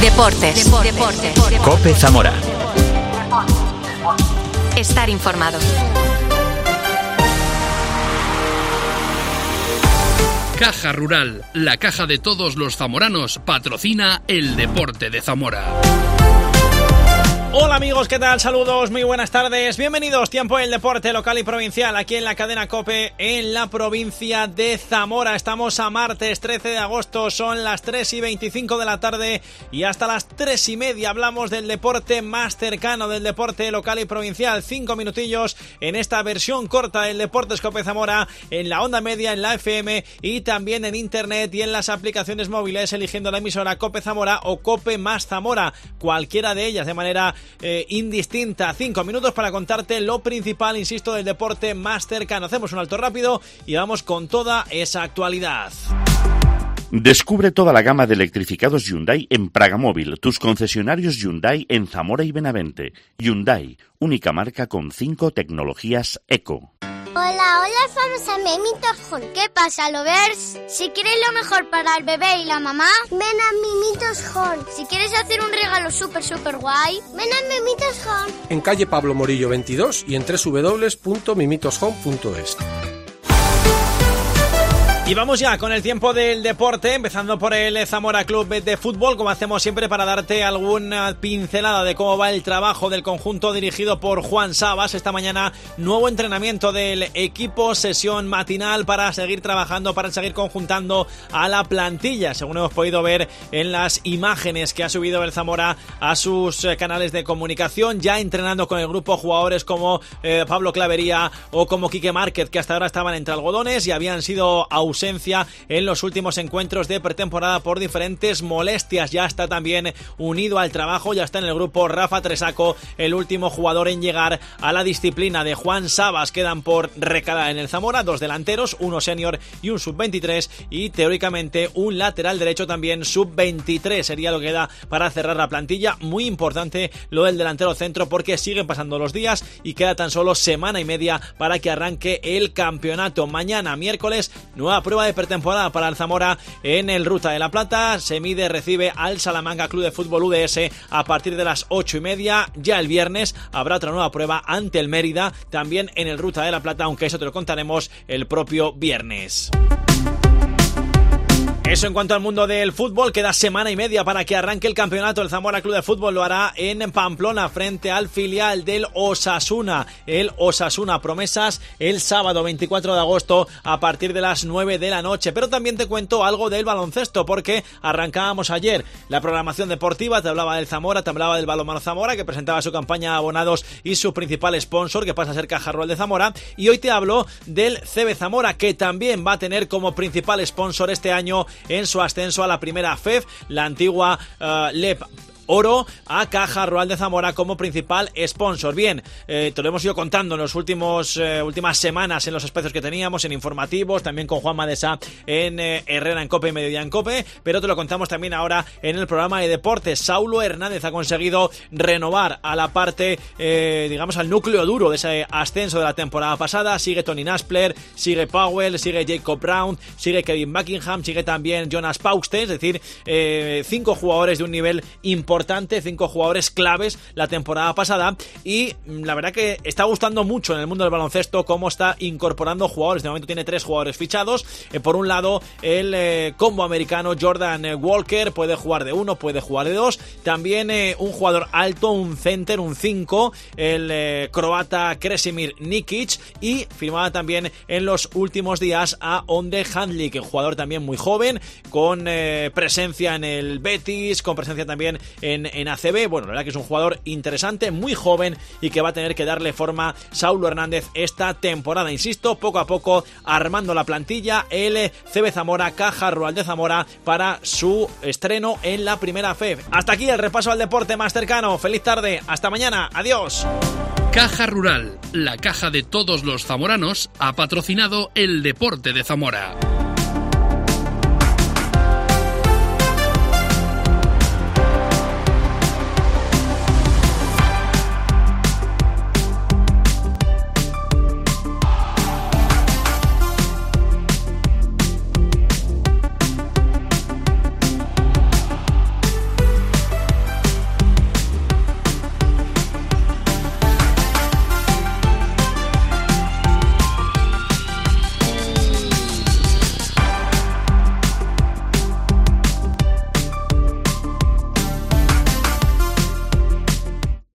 Deportes. COPE Zamora. Estar informado. Caja Rural, la caja de todos los zamoranos, patrocina el deporte de Zamora. Hola amigos, ¿qué tal? Saludos, muy buenas tardes. Bienvenidos, tiempo del deporte local y provincial aquí en la cadena COPE en la provincia de Zamora. Estamos a martes 13 de agosto, son las 3:25 de la tarde y hasta las 3:30 hablamos del deporte más cercano, del deporte local y provincial. 5 minutillos en esta versión corta del Deportes COPE Zamora en la onda media, en la FM y también en internet y en las aplicaciones móviles, eligiendo la emisora COPE Zamora o COPE más Zamora, cualquiera de ellas de manera indistinta. 5 minutos para contarte lo principal, insisto, del deporte más cercano. Hacemos un alto rápido y vamos con toda esa actualidad. Descubre toda la gama de electrificados Hyundai en Pragamóvil, tus concesionarios Hyundai en Zamora y Benavente. Hyundai, única marca con 5 tecnologías eco. Hola, vamos a Mimitos Home. ¿Qué pasa, lovers? Si quieres lo mejor para el bebé y la mamá, ven a Mimitos Home. Si quieres hacer un regalo súper guay, ven a Mimitos Home. En calle Pablo Morillo 22 y en www.mimitoshome.es. Y vamos ya con el tiempo del deporte, empezando por el Zamora Club de Fútbol, como hacemos siempre para darte alguna pincelada de cómo va el trabajo del conjunto dirigido por Juan Sabas. Esta mañana nuevo entrenamiento del equipo, sesión matinal para seguir trabajando, para seguir conjuntando a la plantilla, según hemos podido ver en las imágenes que ha subido el Zamora a sus canales de comunicación, ya entrenando con el grupo jugadores como Pablo Clavería o como Quique Márquez, que hasta ahora estaban entre algodones y habían sido ausencia en los últimos encuentros de pretemporada por diferentes molestias. Ya está también unido al trabajo, ya está en el grupo Rafa Tresaco, el último jugador en llegar a la disciplina de Juan Sabas. Quedan por recalar en el Zamora 2 delanteros, uno senior y un sub-23 y teóricamente un lateral derecho también sub-23 sería lo que queda para cerrar la plantilla. Muy importante lo del delantero centro porque siguen pasando los días y queda tan solo semana y media para que arranque el campeonato. Mañana miércoles, nueva prueba de pretemporada para el Zamora en el Ruta de la Plata. Se mide, recibe al Salamanca Club de Fútbol UDS a partir de las 8:30. Ya el viernes habrá otra nueva prueba ante el Mérida, también en el Ruta de la Plata, aunque eso te lo contaremos el propio viernes. Eso en cuanto al mundo del fútbol. Queda semana y media para que arranque el campeonato. El Zamora Club de Fútbol lo hará en Pamplona frente al filial del Osasuna. El Osasuna Promesas el sábado 24 de agosto a partir de las 9 de la noche. Pero también te cuento algo del baloncesto porque arrancábamos ayer la programación deportiva. Te hablaba del Zamora, te hablaba del Balonmano Zamora que presentaba su campaña de abonados y su principal sponsor que pasa a ser Caja Rural de Zamora. Y hoy te hablo del CB Zamora que también va a tener como principal sponsor este año en su ascenso a la primera FEF, la antigua LEP Oro, a Caja Rural de Zamora como principal sponsor. Bien, te lo hemos ido contando en las últimas semanas en los espacios que teníamos, en informativos, también con Juan Madesá en Herrera en COPE y Mediodía en COPE, pero te lo contamos también ahora en el programa de deportes. Saulo Hernández ha conseguido renovar a la parte, digamos al núcleo duro de ese ascenso de la temporada pasada. Sigue Tony Naspler, sigue Powell, sigue Jacob Brown, sigue Kevin Buckingham, sigue también Jonas Pauste, es decir, 5 jugadores de un nivel importante, 5 jugadores claves la temporada pasada y la verdad que está gustando mucho en el mundo del baloncesto cómo está incorporando jugadores. De momento tiene 3 jugadores fichados. Por un lado el combo americano Jordan Walker, puede jugar de 1, puede jugar de 2. También un jugador alto, un center, un 5, el croata Kresimir Nikic, y firmaba también en los últimos días a Onde Handlik, un jugador también muy joven con presencia en el Betis, con presencia también en ACB. Bueno, la verdad que es un jugador interesante, muy joven y que va a tener que darle forma Saulo Hernández esta temporada. Insisto, poco a poco armando la plantilla el CB Zamora, Caja Rural de Zamora, para su estreno en la primera FEF. Hasta aquí el repaso al deporte más cercano. Feliz tarde, hasta mañana, adiós. Caja Rural, la caja de todos los zamoranos, ha patrocinado el deporte de Zamora.